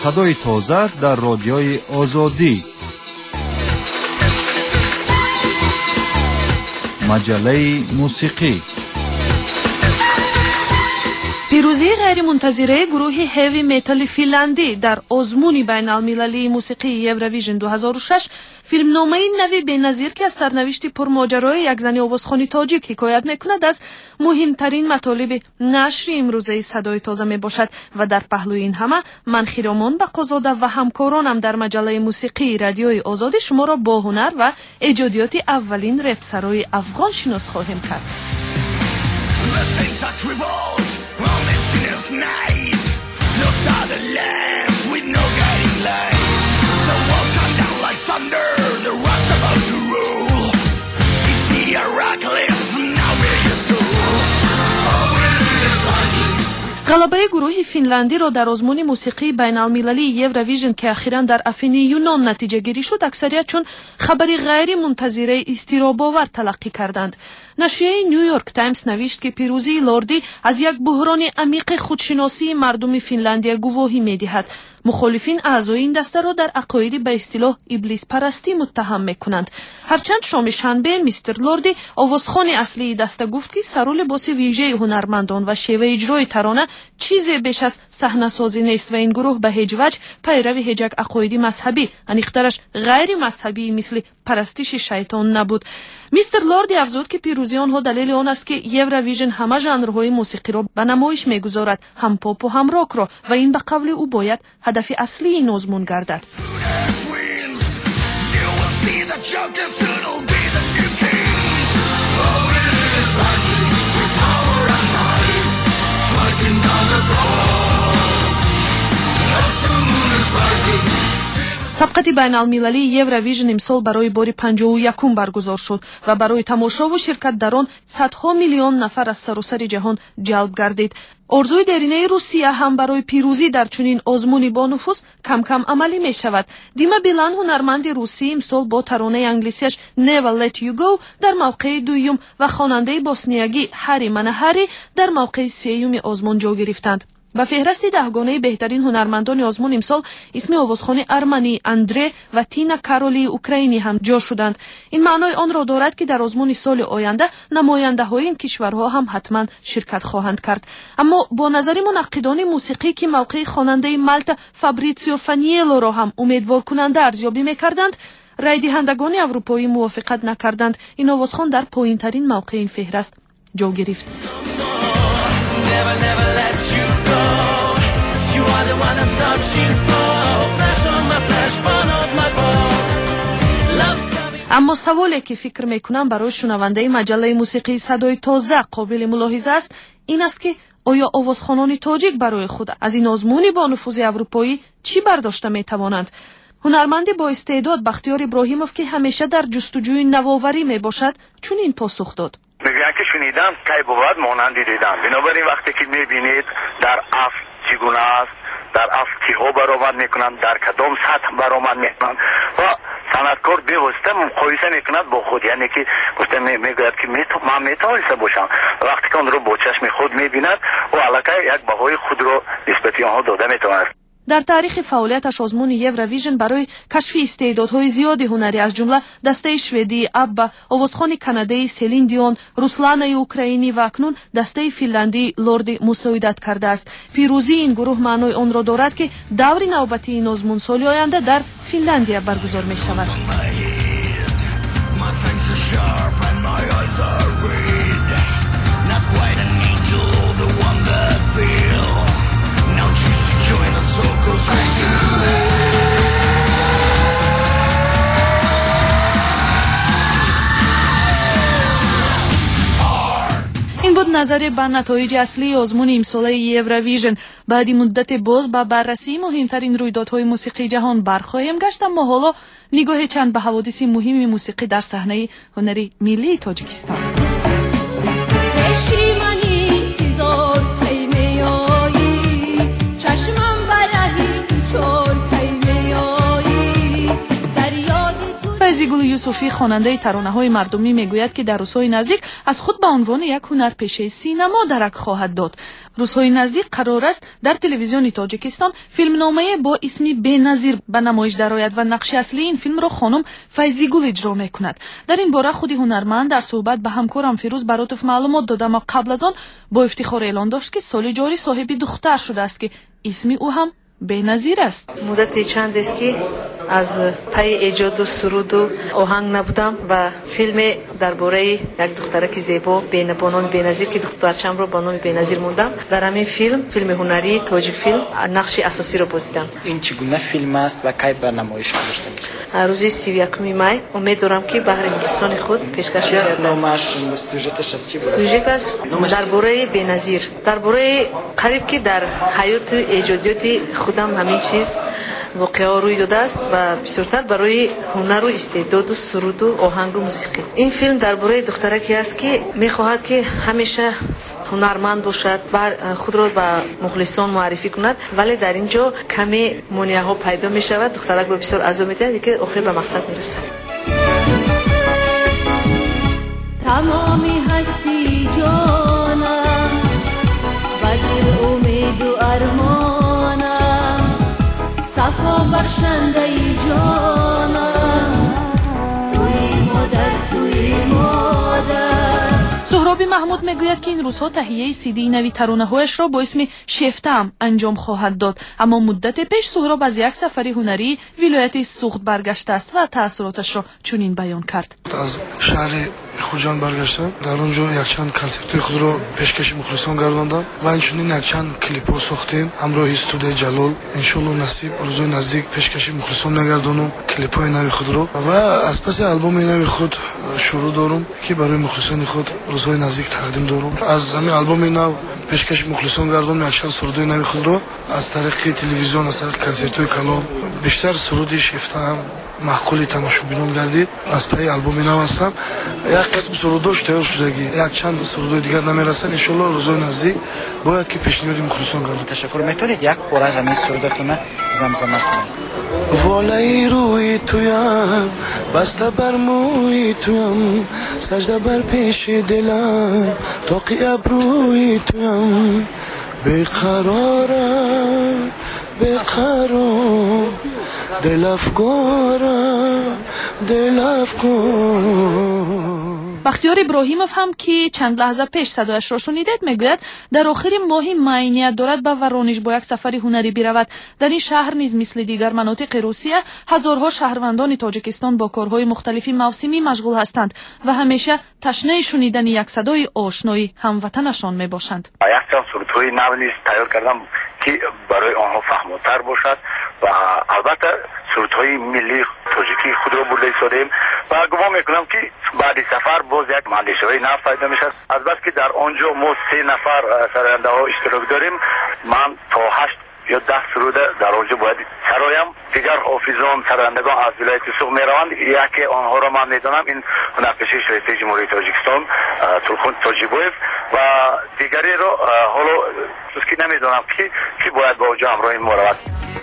صدای تازه در رادیوی آزادی. مجله موسیقی. پیروزی غیرمنتظره گروه هیوی میتال فنلندی در آزمون بین المللی موسیقی یوروویژن 2006 فیلمنامه نوی بی‌نظیر که از سرنوشت پرماجرای یک زن آوازخوان تاجیک حکایت میکند از مهمترین مطالب نشر امروزه صدای تازه میباشد و در پهلوی این همه من خیرامان بقازاده و همکارانم در مجله موسیقی رادیوی آزادی شما را با هنر و ایجادیات اولین رپسرای افغان شناس خواهیم کرد. Night, no southern lands with no guiding light. The walls come down like thunder, the rock's about to roll. It's the Heracles, now we're your soul. غلبه گروه فنلندی را در آزمون موسیقی بین المللی یوروویژن که اخیراً در افین یونان نتیجه گیری شد اکثریت چون خبری غیر منتظره اضطراب‌آور تلقی کردند. نشریه نیویورک تایمز نوشت که پیروزی لوردی از یک بحران عمیق خودشناسی مردم فنلندی گواهی می‌دهد. مخالفین اعضای این دسته را در عقاید به اصطلاح ابلیس پرستی متهم می‌کنند. هرچند شام شنبه میستر لوردی آوازخوان اصلی دسته گفت که سر و لباس ویژه هنرمندان و شیوه اجرای ترانه چیزی بیش از صحنه‌سازی نیست و این گروه به هیچ وجه پیروی هیچ عقاید مذهبی انیخترش غیر مذهبی مثل پرستش شیطان نبود. میستر لوردی افزود که پیروزی آنها دلیل آن است که یوروویژن همه ژانرهای موسیقی را به نمایش میگذارد، هم پاپ و هم راک را، و این به قول او باید هدف اصلی این آزمون گردد. سبقت بین المللی یوروویژن امسال برای بار 51 برگزار شد و برای تماشا و شرکت در آن صدها میلیون نفر از سراسر جهان جلب گردید. آرزوی درینه روسیه هم برای پیروزی در چنین آزمونی با نفوذ کم کم عملی می شود. دیما بیلان هنرمند روسی امسال با ترانه انگلیسیش Never Let You Go در موقع دوم و خواننده بوسنیایی هری منهری در موقع سوم آزمون جا گرفتند. با فهرست 10گانه بهترین هنرمندان آزمون امسال اسم آوازخوان ارمنی اندره و تینا کارولی اوکراینی هم جا شدند. این معنای آن را دارد که در آزمون سال آینده نماینده های این کشورها هم حتما شرکت خواهند کرد. اما با نظر منقدان موسیقی که موقع خواننده مالتا فابریزیو فانیلو را هم امیدوار کننده ارزیابی می‌کردند، رای دهندگان اروپایی موافقت نکردند. این آوازخوان در پایین‌ترین موقع این فهرست جا گرفت. Never, never let you go. You are the one I'm searching for. Flash on my flash, burn up my boat. Love's coming. اما سوالی که فکر میکنم برای شنونده مجله موسیقی صدای تازه قابل ملاحظه است این است که آیا آوازخوانان تاجیک برای خود از این آزمونی با نفوذ اروپایی چی برداشته میتوانند؟ هنرمند با استعداد بختیار ابراهیموف که همیشه در جستجوی نوآوری میباشد چون این پاسخ داد: میگن که شنیدم کی بود مانندی دیدم. بنابراین وقتی که میبینید در اف چگونه است، در اف کیها برآمد میکنند، در کدام سطح برآمد میکنند و صنعتکار بیوسته مقایسه میکند با خود، یعنی که گفته میگوید که من میتوانسته باشم. وقتی که آن رو با چشم خود میبیند و علاقه یک بهای خود رو نسبت آنها داده میتواند. در تاریخ فعالیتش آزمون یوروویژن برای کشف استعدادهای زیادی هنری از جمله دسته شوئدی اببا، آوازخوان کانادایی سلین دیون، روسلانا اوکراینی و اکنون دسته فنلندی لوردی مساعدت کرده است. پیروزی این گروه معنای آن را دارد که دور نوبتی این آزمون سال آینده در فنلندیا برگزار می شود. این بود نظر به نتایج اصلی آزمون امساله یوروویژن. بعد مدت باز با بررسی مهمترین رویدادهای موسیقی جهان برخواهیم گشت، اما حالا نگاه چند به حوادث مهم موسیقی در صحنه هنری ملی تاجیکستان. فیضیگل یوسفی خواننده ترانه‌های مردمی میگوید که در روزهای نزدیک از خود به عنوان یک هنرپیشه سینما درک خواهد داد. روزهای نزدیک قرار است در تلویزیون تاجیکستان فیلمنامه با اسم بینظیر به نمایش درآید و نقش اصلی این فیلم را خانم فیضیگل اجرا میکند. در این باره خود هنرمند در صحبت به همکارم فیروز براتف معلومات داد، اما قبل از آن با افتخار اعلان داشت که سال جاری صاحب دختر شده است که اسم او هم بینظیر است. مدتی چند است که از پی ایجاد و سرود و آهنگ نبودم و فیلم درباره یک دخترک زیبا بانوی بینظیر که دخترچم رو بانوی بینظیر موندم. در همین فیلم هنری تاجیک فیلم نقش اساسی رو بازیدم. این چگونه فیلم است و کی به نمایش گذاشته میشه؟ روز 31 می امید دارم که بهر انگلیسان خود پیشکش کنم. نامش سوژه‌اش از چی بود؟ سوژه‌اش درباره بینظیر، درباره قریب که در حیات ایجادیات خودم همین چیز واقعا روی داده است و بسیارتر برای هنر و استعداد و سرود و آهنگ و موسیقی. این فیلم درباره دخترکی است که میخواهد که همیشه هنرمند باشد و خود را به مخلصان معرفی کند، ولی در اینجا کمی مانع‌ها پیدا می شود. دخترک را بسیار عزا می‌دهد که آخر به مقصد میرسد. تمامی هستی جانم و دل امید و ارمانم، صفا بخشنده ای جانم، توی مادر توی مادر. سهراب محمود میگوید که این روزها تهیه سیدی نوی ترانه‌هایش را با اسم شفتم انجام خواهد داد، اما مدت پیش سهراب از یک سفر هنری ولایت سوخت برگشته است و تأثیراتش را چنین بیان کرد. از شهر خوجان برگشتم، در اونجا یک چند کنسرت خود را پیشکش مخلصان گرداندم و اینچنین یک چند کلیپ ها ساختیم همراه استودیو جلال. انشالله نصیب روزهای نزدیک پیشکش مخلصان نگردانم کلیپ های نوی خود را و از پس آلبوم نوی خود شروع دارم که برای مخلصان خود روزهای نزدیک تقدیم دارم. از همین آلبوم نو پیشکش مخلصان گرداندم یک چند سرودهای نوی خود را از طریق تلویزیون، از طریق کنسرت های کلام. بیشتر سرود شفتم معقول تماشابینان گردید. از پی آلبوم نو هستم. یک قسم سروداش تیار شدگی، یک چند سرودای دیگر نمیرسن. ان شاء الله روزهای نزدیک باید که پیشنهاد مخلصان گردید. تشکر. میتونید یک بار از همین سروداتون زمزمه کنید؟ والای روی تویم، بسته بر موی تویم، سجده بر پیش دلم، تاقی ابروی تویم، بیقرارم بیقرار، دل افگارم دل افگار. بختیار ابراهیمов هم که چند لحظه پیش صدایش را شنیدید میگوید در آخر ماهی معینیت دارد به ورانش با یک سفر هنری برود. در این شهر نیز مثل دیگر مناطق روسیه هزارها شهروندان تاجیکستان با کارهای مختلفی موسمی مشغول هستند و همیشه تشنه شنیدن یک صدای آشنای هموطنشان میباشند. یک چند سرودهای نو نیز تیار کردم که برای آنها فهمان‌تر باشد و البته سرودهای ملی تاجیکی خود را برده ایستادیم و گمان میکنم که بعد سفر باز یک اندیشه‌های نو پیدا میشد. از بس که در آنجا ما 3 نفر سراینده ها اشتراک داریم، من تا 8 یا 10 سرود در آنجا باید سرایم. دیگر حافظان سرایندگان از ولایت سوخت میروند. یکی آنها را من میدانم این هنرپیشه شایسته جمهوری تاجیکستان تلخون تاجیبویف و دیگری را حالا که نمیدانم کی باید با آنجا همراه ما رود.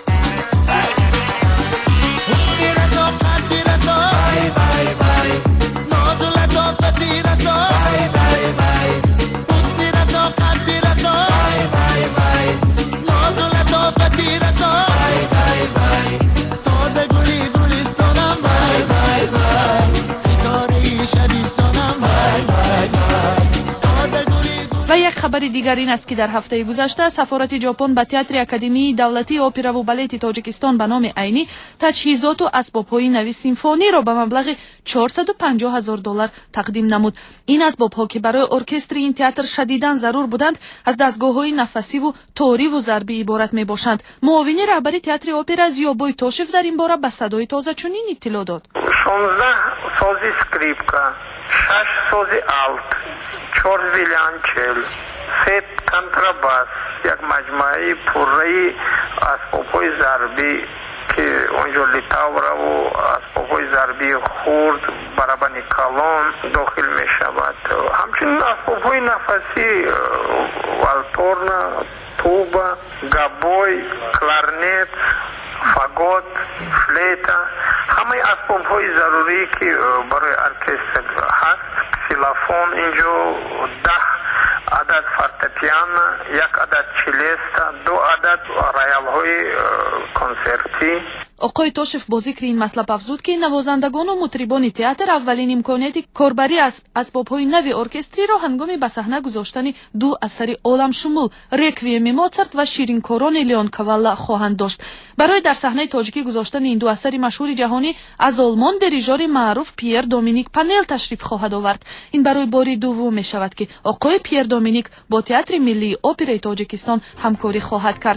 و یک خبر دیگر این است که در هفته گذشته سفارت ژاپن به تئاتر اکادمی دولتی اپرا و بالت تاجیکستان به نام عینی تجهیزات و اسباب‌های نوی سیمفونی را به مبلغ $450,000 تقدیم نمود. این اسباب‌ها که برای ارکستر این تئاتر شدیداً ضرور بودند از دستگاه‌های نفسی و تاری و ضربی عبارت میباشند. معاون رهبری تئاتر اپرا زیابوی توشف در این باره به صدای تازه چنین اطلاع داد. 16 سازی اسکریپکا، 6 سازی آلت، 4 ویولنچل، 3 کنتراباس، یک مجموعه پره اسباب‌های ضربی که اونجا لیتاورا و اسباب‌های ضربی خورد برابر کلان داخل می شود. همچنین اسباب‌های نفسی والتورنا، توبا، گابوی، کلارنت، фагот, флейта, ҳамаи асбобҳои зарури ки барои оркестр ҳаст. ксилофон инҷо 10 адад фортепиано, 1 адад челеста, 2 адад роялҳои консертӣ. оқои тошев бо зикри ин матлаб афзуд ки навозандагону мутрибони театр аввалин имконияти корбарӣ аз асбобҳои нави оркестриро ҳангоми ба саҳна гузоштани 2 асари оламшумул реквиеми моцарт ва ширинкорони леон кавалла хоҳанд дошт. барои дар саҳнаи тоҷикӣ гузоштани ин 2 асари машҳури ҷаҳонӣ аз олмон дирижёри маъруф Пьер Доминик Панел ташриф хоҳад овард. ин барои бори дуввум мешавад ки оқои Пьер Доминик бо театри миллии операи тоҷикистон ҳамкорӣ хоҳад кард.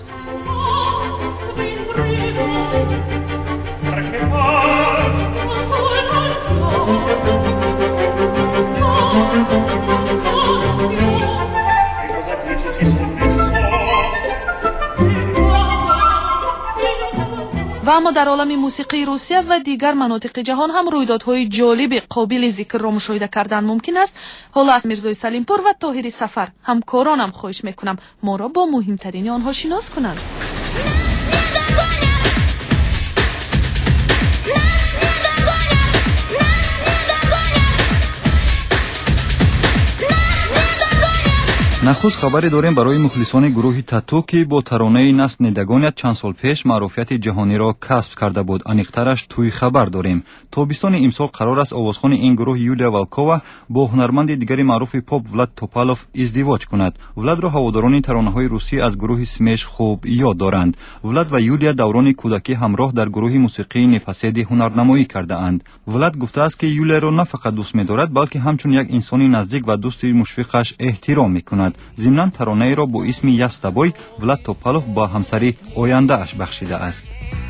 ва аммо дар олами мусиқии русия ва дигар манотиқи ҷаҳон ҳам рӯйдодҳои ҷолиби қобили зикрро мушоҳида кардан мумкин аст. ҳоло аз мирзои салимпур ва тоҳири сафар ҳамкоронам хоҳиш мекунам моро бо муҳимтарини онҳо шинос кунанд. нахуст хабаре дорем барои мухлисони гурӯҳи тату ки бо таронаи наст недагоният чанд сол пеш маъруфияти ҷаҳониро касб карда буд. аниқтараш туи хабар дорем. тобистони имсол қарор аст овозхони ин гурӯҳ Юлия Волкова бо ҳунарманди дигари маъруфи поп Влад Топалов издивоҷ кунад. Владро ҳаводорони таронаҳои русӣ аз гурӯҳи смеш хуб ёд доранд. Влад ва Юлия даврони кӯдакӣ ҳамроҳ дар гурӯҳи мусиқии непоседи ҳунарнамоӣ кардаанд. Влад гуфтааст ки Юлияро на фақат дӯст медорад, балки ҳамчун як инсони наздик ва дӯсти мушфиқаш эҳтиром мекунад. зимнан таронаеро бо исми Ястабой Влад Топалов ба ҳамсари ояндааш бахшидааст.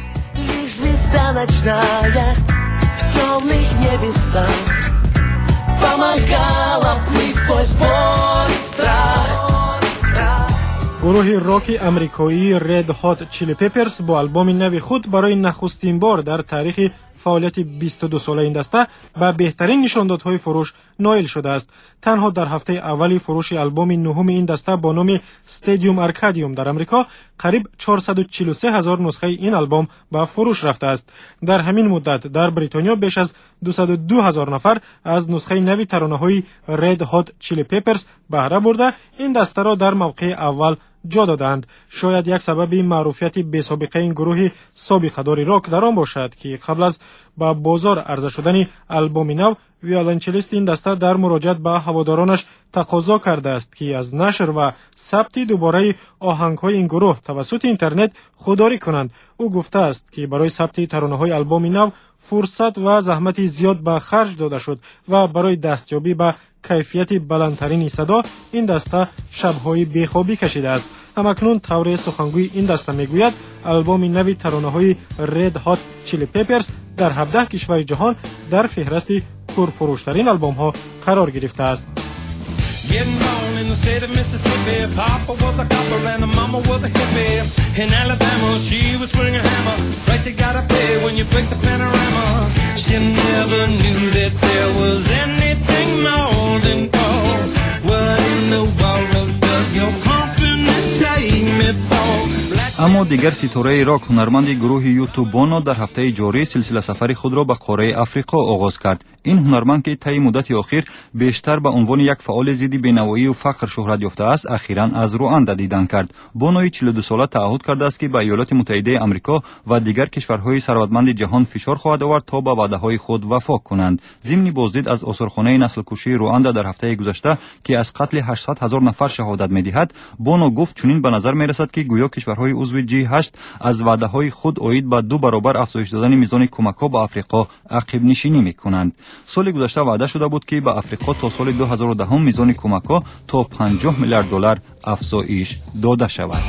гурӯҳи роки амрикоии Red Hot Chili Peppers бо албоми нави худ барои нахустин бор дар таърихи фаъолияти 22 сола ин даста ба беҳтарин нишондодҳои фурӯш ноил шудааст. танҳо дар ҳафтаи аввали фурӯши албоми нуҳуми ин даста бо номи Stadium Arcadium дар амрико қариб 443 000 нусхаи ин албом ба фурӯш рафтааст. дар ҳамин муддат дар бритониё беш аз 202 000 нафар аз нусхаи нави таронаҳои Red Hot Chili Peppers баҳра бурда ин дастаро дар мавқеи аввал ҷо доданд. шояд як сабаби маъруфияти бесобиқаи ин гурӯҳи собиқадори рок дар он бошад ки қабл аз ба бозор арза шудани албоми нав виолончелисти ин даста дар муроҷиат ба ҳаводоронаш тақозо кардааст ки аз нашр ва сабти дубораи оҳангҳои ин гурӯҳ тавассути интернет худдорӣ кунанд. ӯ гуфтааст ки барои сабти таронаҳои албоми нав фурсат ва заҳмати зиёд ба харҷ дода шуд ва барои дастёбӣ ба кайфияти баландтарини садо ин даста шабҳои бехобӣ кашидааст. ҳамакнун тавре сухангӯи ин даста мегӯяд албоми нави таронаҳои Red Hot Chili Peppers дар 17 кишвари ҷаҳон дар феҳрасти пурфурӯштарин албомҳо қарор гирифтааст. Getting born in the state of Mississippi. Papa was a copper and the mama was a hippie. In Alabama, she was swinging a hammer. Price you gotta pay when you break the panorama. She never knew that there was anything more than gold. What in the world does your company take me for? аммо дигар ситораи рок ҳунарманди гурӯҳи YouTube Bono дар ҳафтаи ҷорӣ силсила сафари худро ба қораи Африқо оғоз кард. ин ҳунарманд ки таи муддати охир бештар ба унвони як фаъоли зидди бенавоию фақр шӯҳрат ёфтааст, ахиран аз Руанда дидан кард. Бонои 42 сола таъҳуд кардааст ки ба Иёлоти Муттаҳидаи Амрико ва дигар кишварҳои сарватманди ҷаҳон фишор хоҳад овард то ба ваъдаҳои худ вафо кунанд. зимни боздид аз осорхонаи наслкушии Руанда дар ҳафтаи гузашта ки аз қатли 800 000 нафар шаҳодат медиҳад, Боно гуфт чунин ба назар мерасад ки гӯё кишварҳои узви G8 аз ваъдаҳои худ оид ба 2 баробар афзоиш додани мизони кӯмакҳо ба Африқо ақибнишинӣ мекунанд. соли гузашта ваъда шуда буд ки ба Африқо то соли 2010 мизони кӯмакҳо то $50 миллиард афзоиш дода шавад.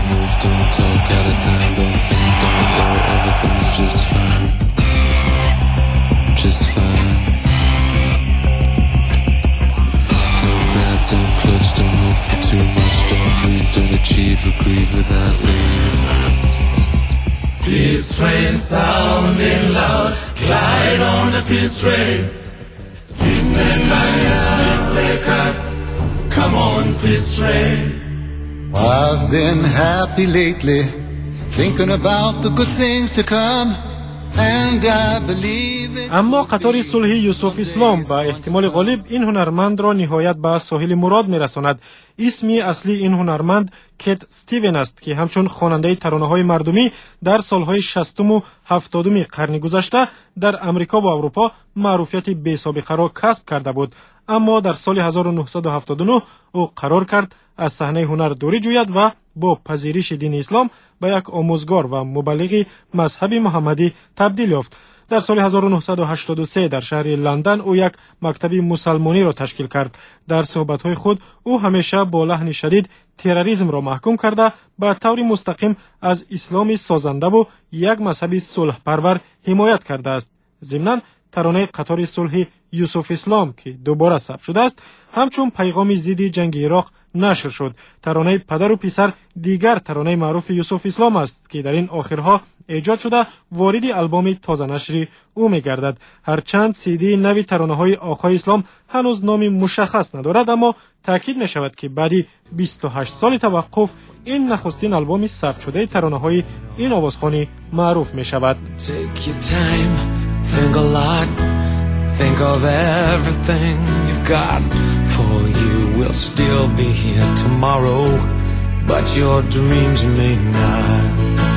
Don't clutch, don't hope for too much, don't breathe, don't achieve or grieve without leave. Peace train sounding loud, glide on the peace train. Peacemaker, come on peace train. I've been happy lately, thinking about the good things to come. اما قطار صلح یوسف اسلام با احتمال غالب این هنرمند را نهایت به ساحل مراد میرساند. اسمی اصلی این هنرمند کیت استیون است که همچون خواننده ترانه‌های مردمی در سالهای 60 و 70 قرن گذشته در امریکا و اروپا معروفیت بی‌سابقه را کسب کرده بود. اما در سال 1979 او قرار کرد از صحنه هنر دوری جوید و با پذیرش دین اسلام به یک آموزگار و مبلغ مذهب محمدی تبدیل یافت. در سال 1983 در شهر لندن او یک مکتب مسلمانی را تشکیل کرد. در صحبت‌های خود او همیشه با لحن شدید تروریسم را محکوم کرده به طور مستقیم از اسلام سازنده و یک مذهب صلح پرور حمایت کرده است. ضمناً ترانه قطار صلح یوسف اسلام که دوباره ثبت شده است همچون پیغام ضد جنگ عراق نشر شد. ترانه پدر و پسر دیگر ترانه معروف یوسف اسلام است که در این آخرها ایجاد شده وارد آلبوم تازه نشری او می‌گردد. هرچند سیدی نوی ترانه‌های آقای اسلام هنوز نامی مشخص ندارد، اما تاکید می‌شود که بعد 28 سال توقف این نخستین آلبوم ثبت شده ترانه‌های این آوازخوانی معروف می‌شود. Think a lot, think of everything you've got. For you will still be here tomorrow, but your dreams may not.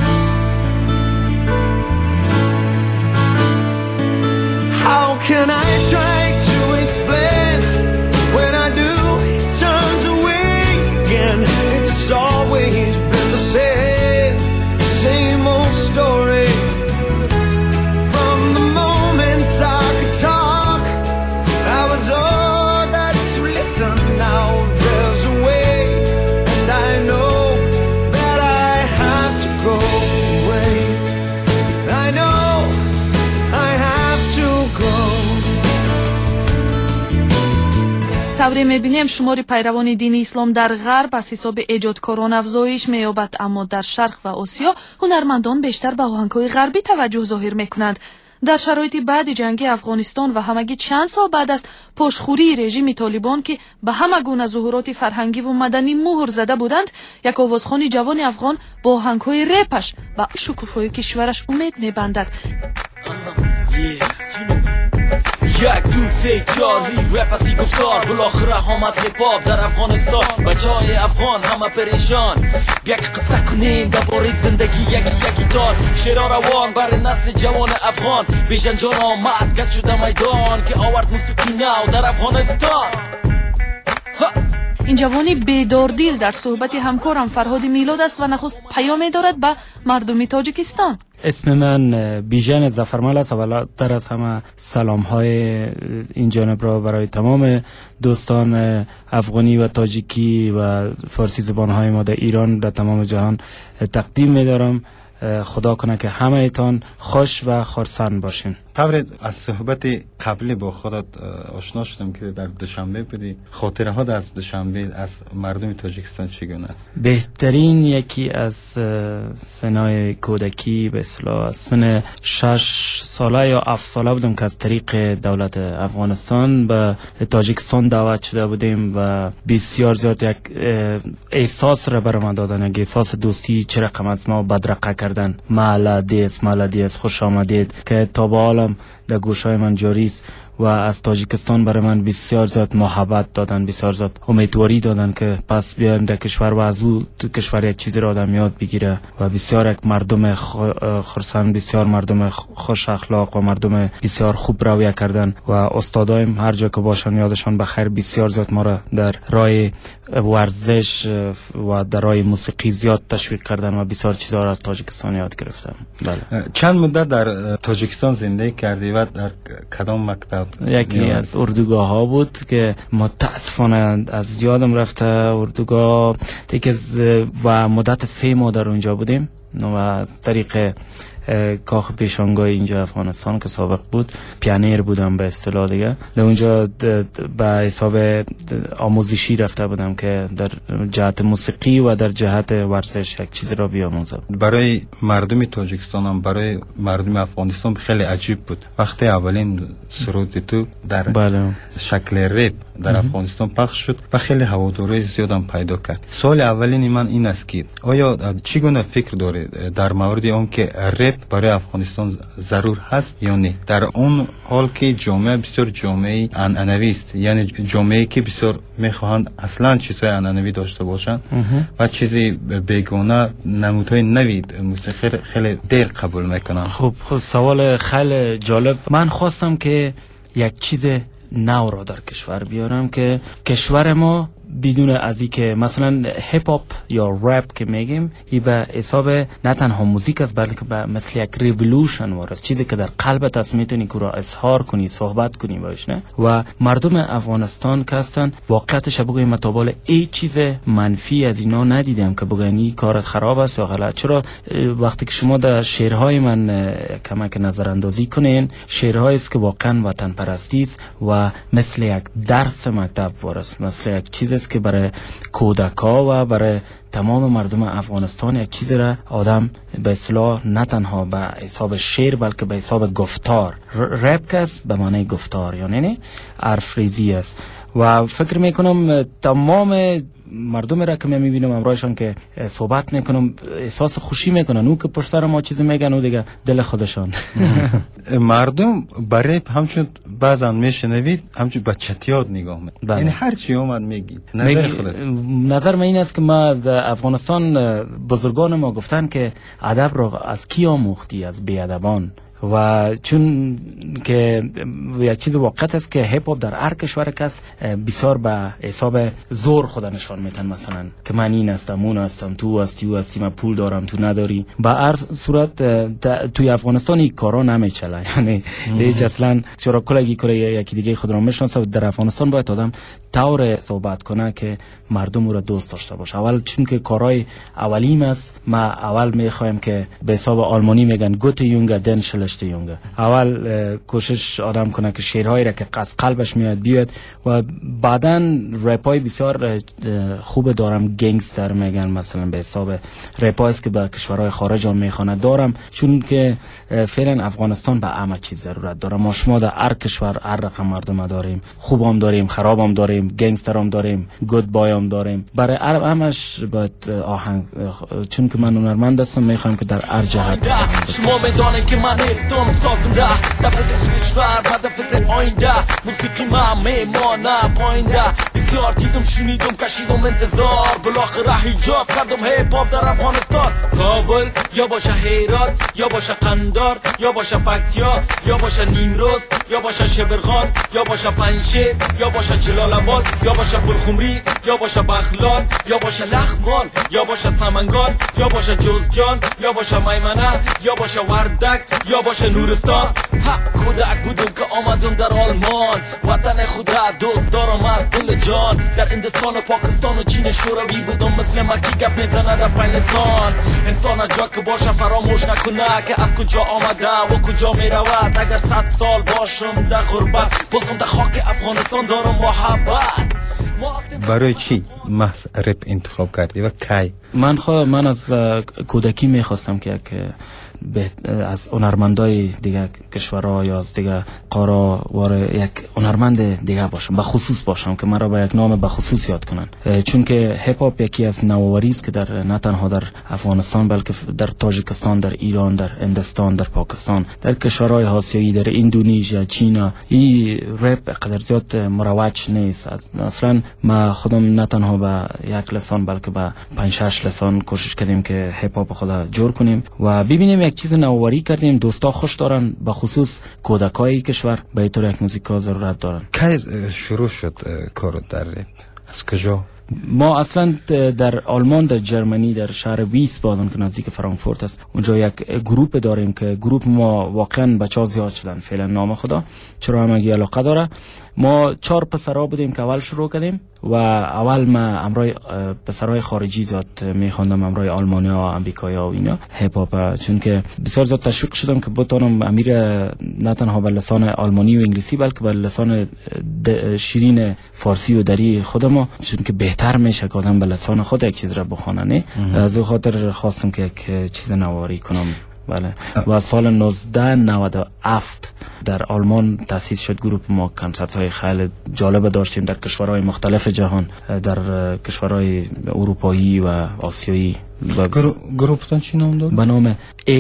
How can I try to explain when I do, it turns away again. It's always been the same old story. I could talk, I was ordered to listen. Now there's a way, and I know that I have to go away. I know I have to go. طوری می‌بینیم شماری پیروان دین اسلام در غرب از حساب ایجادکاران افزایش می‌یابد، اما در شرق و آسیا هنرمندان بیشتر به آهنگ‌های غربی توجه ظاهر می‌کنند. در شرایط بعد جنگ افغانستان و همگی چند سال بعد از پشتخوری رژیم طالبان که به همه گونه ظهورات فرهنگی و مدنی مهر زده بودند، یک آوازخوان جوان افغان با آهنگ‌های رپش به شکوفایی کشورش امید می‌بندد. یک دوسته جاری رپ اسی گفتار بالاخره آمد هیپاپ در افغانستان. بچهای افغان همه پریشان، یک قصه کنیم درباره زندگی یکی تار. شعرها روان بر نسل جوان افغان، بیژن جان آمد گشت شده میدان که آورد موسیقی نو در افغانستان. این جوانی بیداردل در صحبت همکارم فرهاد میلاد است و نخست پیام دارد به مردم تاجیکستان. اسم من بیژن ظفرمل است. اولتر از همه سلام های این جانب را برای تمام دوستان افغانی و تاجیکی و فارسی زبان های ما در ایران در تمام جهان تقدیم می دارم. خدا کنه که همه ایتان خوش و خرسند باشین. طور از صحبت قبلی با خودت آشنا شدم که در دوشنبه بودی. خاطره ها از دوشنبه از مردم تاجیکستان چگونه است؟ بهترین یکی از سنای کودکی به اصطلاح سن 6 ساله یا 7 ساله بودم که از طریق دولت افغانستان به تاجیکستان دعوت شده بودیم و بسیار زیاد یک احساس را برام دادن، یک احساس دوستی چه رقم از ما بدرقه کردن. مالدیس خوش آمدید که تا به حالم در گوشهای من جاری است و از تاجیکستان برای من بسیار زیاد محبت دادن، بسیار زیاد امیدواری دادن که پس بیایم در کشور و از او تو کشور یک چیزی را آدم یاد بگیره و بسیار یک مردم خرسند، بسیار مردم خوش اخلاق و مردم بسیار خوب رویه کردن و استادایم هر جا که باشن یادشان بخیر بسیار زیاد ما را در راه ورزش و در راه موسیقی زیاد تشویق کردن و بسیار چیزا را از تاجیکستان یاد گرفتم. بله. چند مدت در تاجیکستان زندگی کردی و در کدام مکتب؟ یکی از اردوگاه ها بود که متاسفانه از یادم رفته. اردوگاه و مدت 3 ماه در اونجا بودیم و از طریق کاخ پیشانگاه اینجا افغانستان که سابق بود، پیانیر بودم به اصطلاح دیگه. در اونجا به حساب آموزشی رفته بودم که در جهت موسیقی و در جهت ورزش یک چیز را بیاموزم. برای مردم تاجیکستان هم برای مردم افغانستان خیلی عجیب بود وقتی اولین سرود تو در شکل رپ در افغانستان پخش شد و خیلی هواداری زیاد هم پیدا کرد. سوال اولین من این است که آیا چگونه فکر دارید در مورد اون که رپ برای افغانستان ضرور هست یا نه، در اون حال که جامعه بسیار جامعه عنعنوی است، یعنی جامعه که بسیار میخواهند اصلا چیزهای عنعنوی داشته باشند و چیزی بیگانه نمودهای نوی موسیقی خیلی دیر قبول میکنن. خب سوال خیلی جالب. من خواستم که یک چیز نو را در کشور بیارم که کشور ما بدون از این که مثلا هیپ هاپ یا رپ که میگیم ای به حساب نه تنها موزیک است بلکه به مثل یک ریولوشن وارست، چیزی که در قلبت است میتونی که را اظهار کنی، صحبت کنی باش نه. و مردم افغانستان که هستن واقعیتش بگویم متابال ای چیز منفی از اینا ندیدم که بگن این کارت خراب است یا غلط. چرا وقتی که شما در شعرهای من کمک نظر اندازی کنین، شعرهایی است که واقعا وطن پرستی است و مثل یک درس مکتب وارست، مثل یک چیز است که برای کودکا و برای تمام مردم افغانستان یک چیز را آدم به اصطلاح نه تنها به حساب شعر بلکه به حساب گفتار، رپ است به معنی گفتار، یعنی نه حرف ریزی است. و فکر میکنم تمام مردم را که میبینم امرایشان که صحبت میکنم احساس خوشی میکنن، او که پشت سر ما چیزی میگن او دیگه دل خودشان. مردم برای همچون بعضا میشنوید همچون با چتیات نگاه میکنن، یعنی هر چی اومد میگی نظر خودت. نظر من این است که ما در افغانستان بزرگان ما گفتن که ادب را از کی آموختی؟ از بیادبان. و چون که یک چیز واقعیت است که هیپ هاپ در هر کشور کس بسیار به حساب زور خود نشان میتن، مثلا که من این هستم اون هستم تو هستی او هستی، من پول دارم تو نداری. به هر صورت توی افغانستان این کارا نمیچله، یعنی هیچ اصلا چرا کلگی کره یکی دیگه خود را میشناسه. در افغانستان باید آدم طور صحبت کنه که مردم رو دوست داشته باشه. اول چون که کارهای اولیم است، ما اول میخوایم که به حساب آلمانی میگن گوت یونگ دن شلشت یونگ، اول کوشش آدم کنه که شعرهایی را که از قلبش میاد بیاد. و بعدن رپای بسیار خوب دارم، گنگستر میگن مثلا به حساب رپایی است که به کشورهای خارج هم میخوانه دارم، چون که فعلا افغانستان به همه چیز ضرورت داره. ما شما در هر کشور هر رقم مردم داریم، خوب هم داریم، خراب هم داریم، گنگستر هم داریم، گود بای هم داریم. برای همش باید آهنگ، چون که من هنرمند هستم میخوام که در هر جهت شما بدانید که من هستم سازنده در فکر کشور و در فکر آینده، موسیقی من میمانه پاینده. بسیار دیدم شنیدم کشیدم انتظار، بالاخره حجاب کردم هیپ هاپ در افغانستان. کابل یا باشه هرات یا باشه قندار یا باشه پکتیا یا باشه نیمروز یا باشه شبرغان یا باشه پنجشیر یا باشه جلال آباد یا باشه پلخمری یا باشه بخلان یا باشه لخمان یا باشه سمنگان یا باشه جوزجان یا باشه میمنه یا باشه وردک یا باشه نورستان. کودک بودم که آمدم در آلمان، وطن خود دوست دارم از دل جان. در هندوستان و پاکستان و چین شوروی بودم، مثل مکی گپ میزنه در پنسان. انسان جا که باشه فراموش نکنه که از کجا آمده و کجا میرود. اگر 100 سال باشم در غربت، بازم در خاک افغانستان دارم محبت. برای چی محض رپ انتخاب کردی و کی؟ من از کودکی میخواستم که از هنرمندای دیگه کشورها یا از دیگه قاره یک هنرمند دیگه باشم، به خصوص باشم که مرا به یک نام به خصوص یاد کنن. چون که هیپ هاپ یکی از نوآوری است که در نه تنها در افغانستان بلکه در تاجیکستان، در ایران، در هندوستان، در پاکستان، در کشورهای آسیایی، در اندونزیا، چین، این رپ قدر زیاد مروج نیست. اصلا ما خودم نه تنها به یک لسان بلکه به 5-6 لسان کوشش کردیم که هیپ هاپ خود جور کنیم و ببینیم یک چیز نوآوری کردیم. دوستا خوش دارن، به خصوص کودکای کشور به طور یک موزیکا ضرورت دارن. کی شروع شد کار در رپ؟ از کجا ما اصلا در آلمان، در جرمنی، در شهر ویسبادن که نزدیک فرانکفورت است، اونجا یک گروپ داریم که گروپ ما واقعا بچه‌ها زیاد شدن فعلا، نام خدا، چرا همگی علاقه داره. ما 4 پسرها بودیم که اول شروع کردیم و اول ما امرای پسرهای خارجی زیاد میخوندم، امرای آلمانیا، امریکایا و اینا هیپ هاپ، چون که بسیار زیاد تشویق شدم که بتونم امیر نه تنها به لسان آلمانی و انگلیسی بلکه به لسان شیرین فارسی و دری خودم، چون که بهتر میشه که آدم به لسان خود یک چیز را بخونه. نه از اون خاطر خواستم که یک چیز نواری کنم. بله. و سال 1997 در آلمان تأسیس شد گروپ ما. کنسرت های خیلی جالب داشتیم در کشورهای مختلف جهان، در کشورهای اروپایی و آسیایی. گروپتان چی نام داد؟ به نام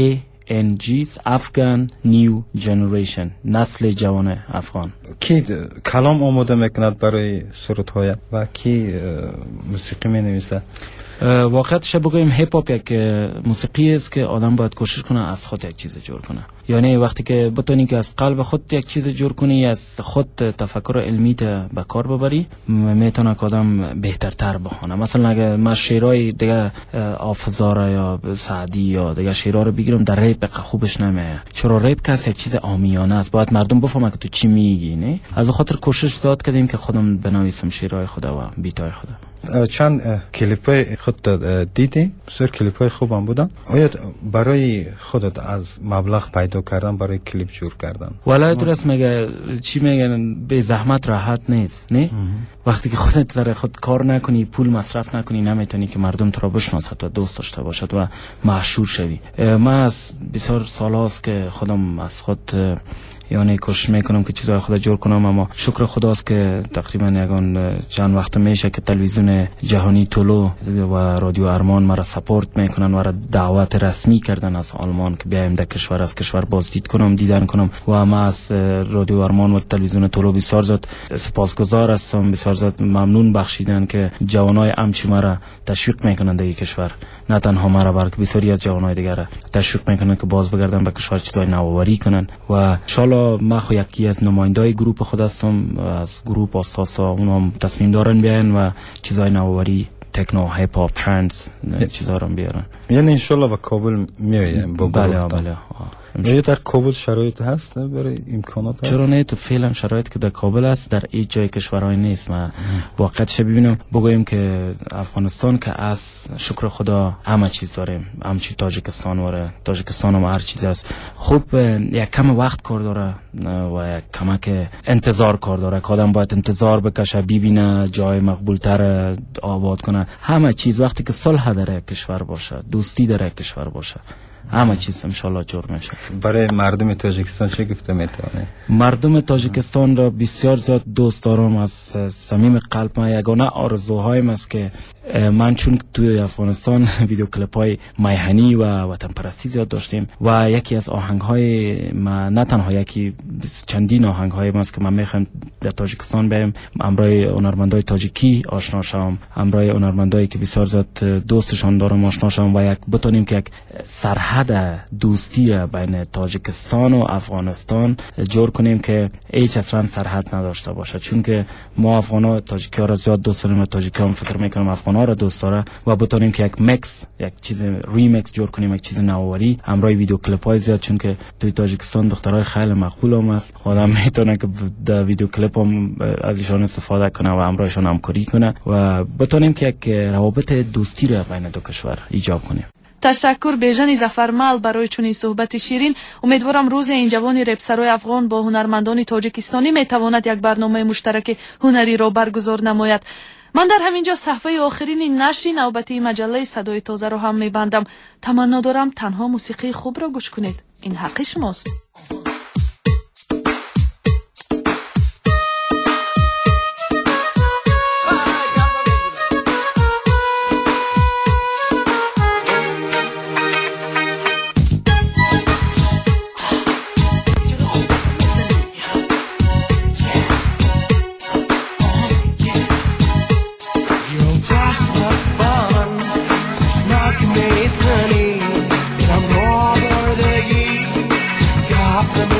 ANG's Afghan New Generation، نسل جوان افغان. کی کلام آماده میکند برای سرودهای و کی موسیقی می نویسه؟ واقعیتش بگویم هیپ هاپ یک موسیقی است که آدم باید کوشش کنه از خود یک چیز جور کنه. یعنی وقتی که بتونی که از قلب خود یک چیز جور کنی، از خود تفکر علمی ته به کار ببری، میتونه که آدم بهترتر بخونه. مثلا اگه من شعرهای دیگه حافظا یا سعدی یا دیگه شعرها رو بگیرم، در ریپ خوبش نمیاد، چرا ریپ کس یک چیز عامیانه است، باید مردم بفهمن که تو چی میگی. نه از خاطر کوشش زیاد کردیم که خودم بنویسم شعرهای خودم و بیتای خودم. چند کلیپ خود دیدی؟ بسیار کلیپ های خوبم بودن. آیا برای خودت از مبلغ پیدا کردن برای کلیپ جور کردن؟ والله درست میگه، چی میگن، به زحمت راحت نیست. نه وقتی که خودت سر خود کار نکنی، پول مصرف نکنی، نمیتونی که مردم تو را بشناسد و دوست داشته باشد و مشهور شوی. من از بسیار سال هاست که خودم از خود یعنی کوشش میکنم که چیزای خود جور کنم، اما شکر خداست که تقریبا یگان چند وقت میشه که تلویزیون جهانی تولو و رادیو ارمان مرا سپورت میکنن و دعوت رسمی کردن از آلمان که بیایم در کشور، از کشور بازدید کنم، دیدن کنم. و ما از رادیو ارمان و تلویزیون تولو بسیار زیاد سپاسگزار هستم، بسیار زیاد ممنون بخشیدن که جوانای امچی مرا تشویق میکنن در کشور، نه تنها مرا بلکه بسیاری از جوانای دیگر تشویق میکنن که باز بگردن به کشور، چیزای نوآوری کنن. و ان شاءالله ما خو یکی از نمایندای گروپ خود هستم، از گروپ اساسا اونم تصمیم دارن بیان و چیزای نوآوری، تکنو، هیپ هاپ، ترنس چیزا رو بیارن. یعنی ان شاءالله به کابل میایم با گروپ. بله. یا در کابل شرایط هست برای امکانات؟ چرا نه، تو فعلا شرایط که در کابل است در هیچ جای کشورهای نیست. ما واقعیتش ببینم بگویم که افغانستان که از شکر خدا همه چیز داریم، همچی تاجیکستان وره، تاجیکستان هم هر چیز است. خوب یک کم وقت کار داره و یک کمک انتظار کار داره که آدم باید انتظار بکشه، ببینه جای مقبولتر آباد کنه. همه چیز وقتی که صلح در کشور باشه، دوستی در کشور باشه، همه چیز انشالله جور میشه. برای مردم تاجیکستان چه گفته میتونه؟ مردم تاجیکستان را بسیار زیاد دوست دارم از صمیم قلب. من یگانه آرزوهایم است که من چون توی افغانستان ویدیو کلیپ های میهنی و وطن پرستی زیاد داشتیم و یکی از آهنگ های ما، نه تنها یکی، چندین آهنگ های ماست که من میخوام در تاجیکستان برم، امرای هنرمندای تاجیکی آشنا شوم، امرای هنرمندایی که بسیار زیاد دوستشان دارم آشنا شوم و یک بتونیم که یک سرحد دوستی را بین تاجیکستان و افغانستان جور کنیم که هیچ اصلا سرحد نداشته باشه، چون که ما افغانا تاجیکی‌ها را زیاد دوست داریم و تاجیک‌ها هم فکر میکنم افغانا را دوست داره و بتونیم که یک مکس، یک چیز ریمکس جور کنیم، یک چیز نوآوری همراه ویدیو کلیپ های زیاد، چون که توی تاجیکستان دخترای خیلی مقبول هم است، آدم میتونه که در ویدیو کلیپ هم از ایشان استفاده کنه و همراهشان همکاری کنه و بتونیم که یک روابط دوستی را بین دو کشور ایجاد کنیم. تشکر بیژن ظفرمل برای چنین صحبت شیرین. امیدوارم روز این جوان رپسرای افغان با هنرمندان تاجیکستانی میتواند یک برنامه مشترک هنری را برگزار نماید. من در همینجا صفحه آخرین نشر نوبتی مجله صدای تازه را هم میبندم. تمنا دارم تنها موسیقی خوب را گوش کنید، این حق شماست. I'm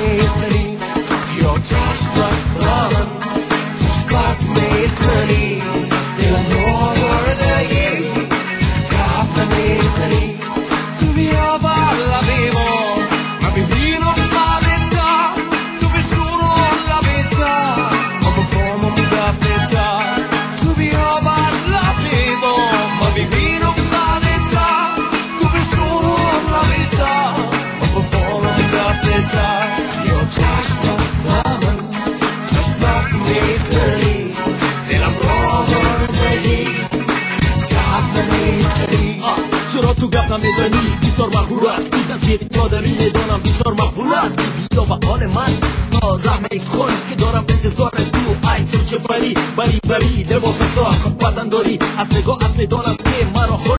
غم میزنی بسیار مغرور است بی تصدیق چادری میدانم بسیار مقبول است بیا به حال من رحمه کن که دارم انتظار تو ای تو چه بری لباس ساخت بدن داری از نگاه از میدانم که مرا